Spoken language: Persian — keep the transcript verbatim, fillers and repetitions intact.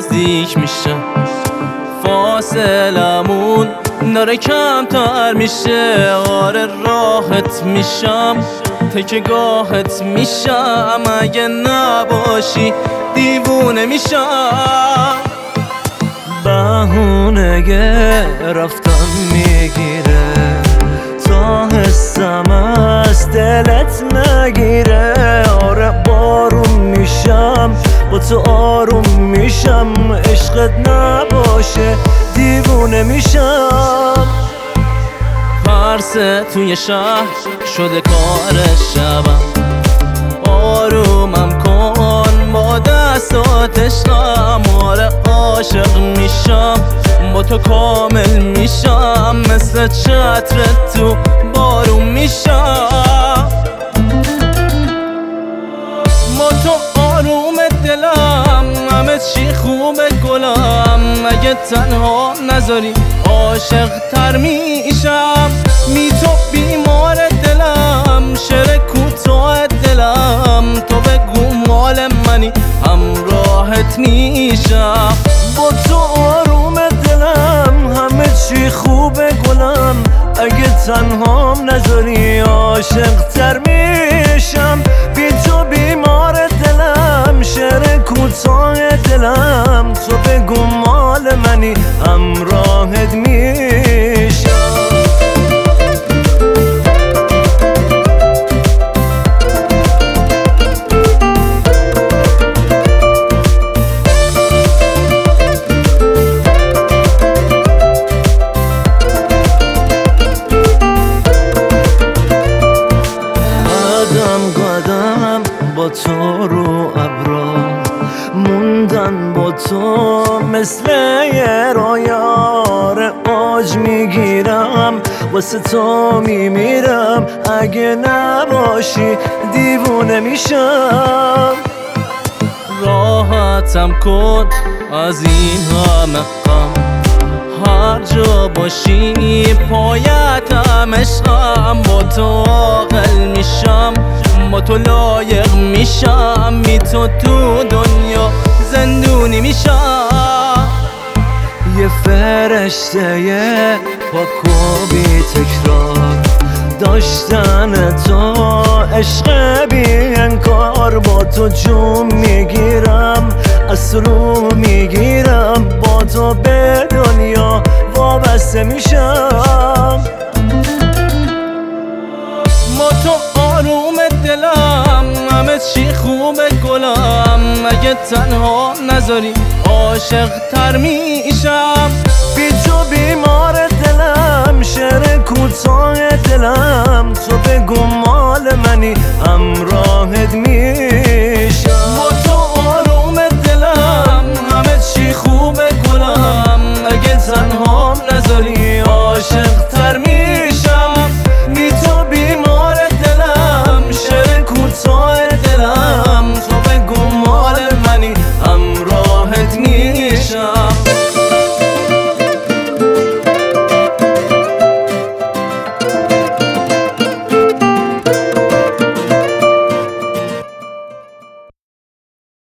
نزدیک میشم، فاصلمون داره کمتر میشه. آره راحت میشم، تکیه‌گاهت میشم، اگه نباشی دیوونه میشم. بهونه رفتن میگیره تا حسم از دلت نگیره. آره بارون میشم، با تو آروم میشم، عشقت نباشه دیوونه میشم. پرسه توی شهر شده کار شبم، آرومم کن با دستات عشقم. آره عاشق میشم، با تو کامل میشم، مثل چتر تو بارون میشم. با تو آروم دلم، همه چی خوبه گلم، اگه تنها نذاری عاشق تر میشم. می تو بیمار دلم، شعر کوتاه دلم، تو بگو مال منی همراهت میشم. با تو آروم دلم، همه چی خوبه گلم، اگه تنهام نذاری عاشق تر میشم. بی تو بیمار دلم، شعر کوتاه دلم، تو بگو مال منی همراهت میشم. با تو رو ابرا موندن، با تو مثل یه رویار آج میگیرم، واسه تو میمیرم، اگه نباشی دیوونه میشم. راحتم کن از این همه غم، هر جا باشی پایتم عشقم. با تو عاقل میشم، با تو لایق میشم، بی تو تو دنیا زندونی میشم. یه فرشته پاک و بی تکرار، داشتن تو عشق بی انکار. با تو جون میگیرم، از رو میگیرم، با تو به دنیا وابسته میشم. با تو آروم دلم، همه چی خوبه گلم، اگه تنها نذاری عاشق تر میشم. بی تو بیمار دلم، شعر کوتاه دلم، تو بگو مال منی همراهت میشم.